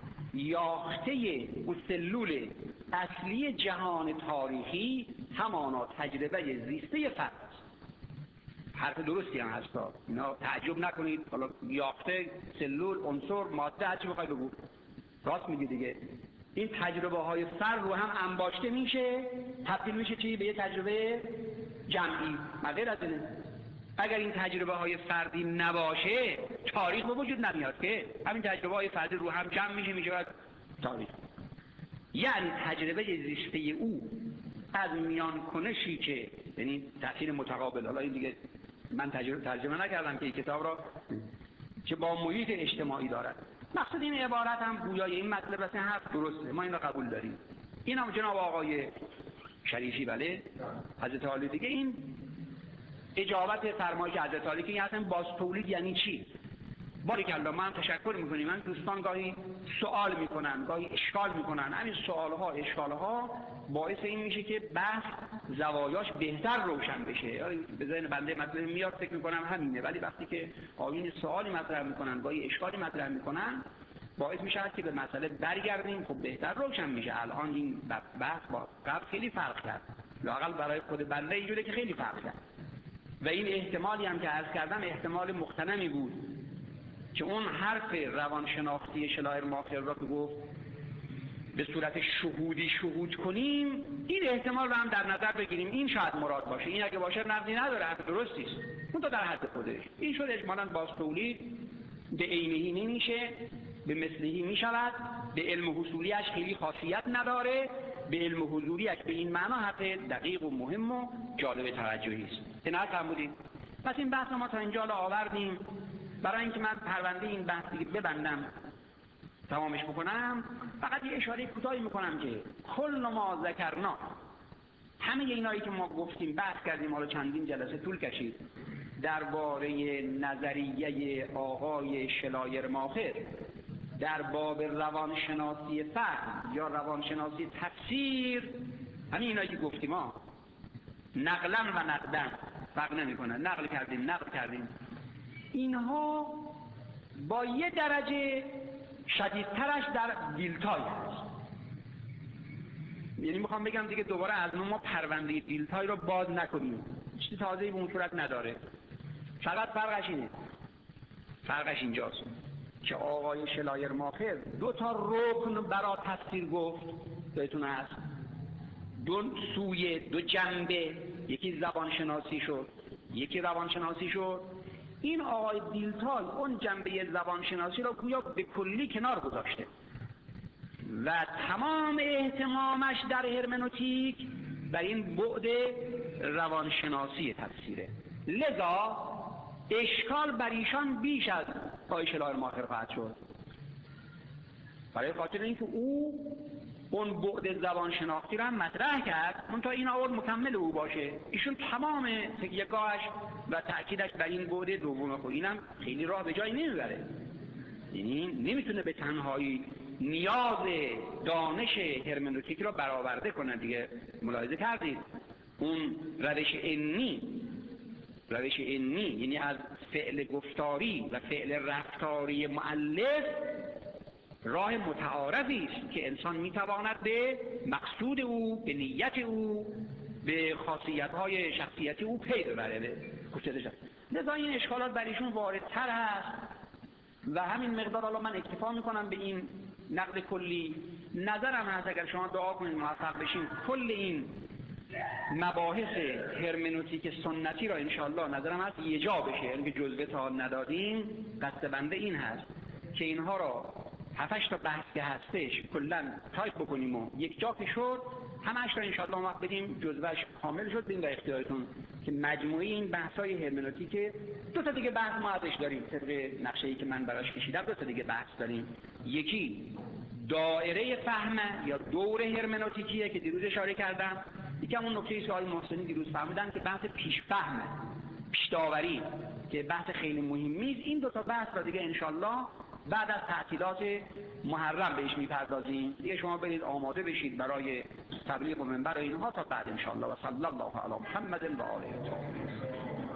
یافته و سلول اصلی جهان تاریخی همانا تجربه زیسته فرد است. حرف درستی هم هستا، اینا تعجب نکنید. حالا یافته، سلول، عنصر، ماده، هر چی بخوای بگو، راست میگی دیگه. این تجربه های فرد رو هم انباشته میشه، تبدیل میشه چی؟ به یه تجربه جمعی. مگر از اینه اگر این تجربه های فردی نباشه تاریخ به وجود نمیاد که. همین تجربه های فردی رو هم جمع میشه میشه تاریخ. یعنی تجربه زیسته او از میان کنشی که، یعنی تأثیر متقابل، حالا این دیگه من تجربه ترجمه نکردم که این کتاب را، که با محیط اجتماعی دارد. مقصد این عبارت هم گویای این مطلب اصلا حرف درسته، ما این را قبول داریم. این هم جناب آقای شریفی بله حضرت عالی دیگه، این اجابت فرمایش حضرت عالی که این اصلا باز تولید یعنی چی؟ باریکالله، ما هم تشکر میکنیم. من دوستان گاهی سوال میکنن، گاهی اشکال میکنن. همین سوالها اشکالها باعث این میشه که بحث زوایاش بهتر روشن بشه. به ذهن بنده مطلب میاد فکر میکنم همینه، ولی وقتی که آیین سوالی مطرح میکنن، گاهی اشکالی مطرح میکنن، باعث میشه که به مسئله برگردیم، خب بهتر روشن میشه. الان این بحث با قبل خیلی فرق کرد، لااقل برای خود بنده اینجوره که خیلی فرق کرد. و این احتمالی هم که عرض کردم احتمال مختنمی بود که اون حرف روانشناختی شلایر ماخر را که گفت به صورت شهودی شهود کنیم، این احتمال رو هم در نظر بگیریم. این شاید مراد باشه. این اگه باشه نقدی نداره، حرف درستی است، اون تو در حد خودش. این شد اجمالاً باز تولید به عینهی نمیشه، به مثلهی میشود. به علم حصولیش خیلی خاصیت نداره، به علم حضوریش به این معنا حرف دقیق و مهم و جالب توجهی است. این حرف هم بودیم. پس این بحث ما تا اینجا آوردیم برای اینکه من پرونده این بحث دیگه ببندم، تمامش بکنم. فقط یه اشاره کوتاهی میکنم که کل ما ذکرنا، همه اینایی که ما گفتیم بحث کردیم، حالا چندین جلسه طول کشید درباره نظریه آقای شلایر ماخر در باب روانشناسی فهم یا روانشناسی تفسیر، همین اینایی که گفتیم ها، نقلا و نقدن فرق نمیکنه، نقل کردیم نقل کردیم، اینها با یه درجه شدیدترش در دیلتای هست. یعنی میخوام بگم دیگه دوباره از ما پرونده دیلتای رو باز نکنیم، چیزی تازه‌ای به اون صورت نداره. فقط فرقش اینه، فرقش اینجاست که آقای شلایر ماخر دو تا رکن برا تفسیر گفت، بهتون هست دو سوی، دو جنبه، یکی زبانشناسی شد یکی روانشناسی شد. این آقای دیلتای اون جنبه زبانشناسی رو گویا به کلی کنار گذاشته و تمام اهتمامش در هرمنوتیک بر این بعد روانشناسی تفسیره. لذا اشکال بر ایشان بیش از آقای شلایر ماخر خواهد شد، برای خاطر اینکه او اون بعد زبان شناختی رو هم مطرح کرد، اون تا این آورد مکمل او باشه. ایشون تمام تکیه‌گاهش و تأکیدش بر این بعد دوم خود، اینم خیلی راه به جایی نمیبره. یعنی نمیتونه به تنهایی نیاز دانش هرمنوتیک رو برآورده کنه دیگه. ملاحظه کردید اون روش علمی، روش علمی یعنی از فعل گفتاری و فعل رفتاری مؤلف راه متعارفی است که انسان میتواند به مقصود او، به نیت او، به خاصیت‌های شخصیتی او پی ببره. لذا این اشکالات بر ایشون واردتر هست و همین مقدار. حالا من اکتفا میکنم به این نقد کلی. نظرم هست اگر شما دعا کنید موفق بشین، کل این مباحث هرمنوتیک سنتی را انشاءالله نظرم هست یه جا بشه، یعنی که جزوه تا ندادیم قصد بنده این هست که اینها را هفتش تا بحث که هستش کلا تایپ بکنیم و یک جا که شد همش را انشاءالله وقت بدیم جزوهش کامل شد بین در اختیارتون که مجموعی این بحث‌های هرمنوتیک. دو تا دیگه بحث ما ازش داریم طبق نقشه‌ای که من براش کشیدم، دو تا دیگه بحث داریم. یکی دایره فهم یا دور هرمنوتیکیه که دیروز اشاره کردم، یکی همون نکته سوال محسنی دیروز فهمیدن که بحث پیش فهمه، پیش داوری که بحث خیلی مهمی است. این دو تا بحث را دیگه انشالله بعد از تعطیلات محرم بهش میپردازیم. دیگه شما برید آماده بشید برای تبلیغ و منبر و اینها تا بعد انشالله. و صلی الله علی محمد و آله الطاهرین.